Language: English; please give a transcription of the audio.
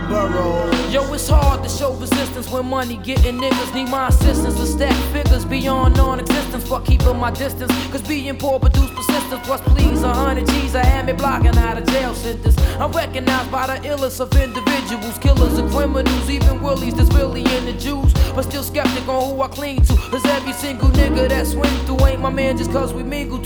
borough. Yo, it's hard to show resistance when money getting niggas need my assistance to stack figures beyond non-existence. Fuck keeping my distance, cause being poor produce persistence. Plus please, 100 G's, I had me blocking out a jail sentence. I'm recognized by the illest of individuals, killers and criminals, even willies that's really into Jews. But still skeptic on who I cling to, cause every single nigga that swing through ain't my man just cause we mingle.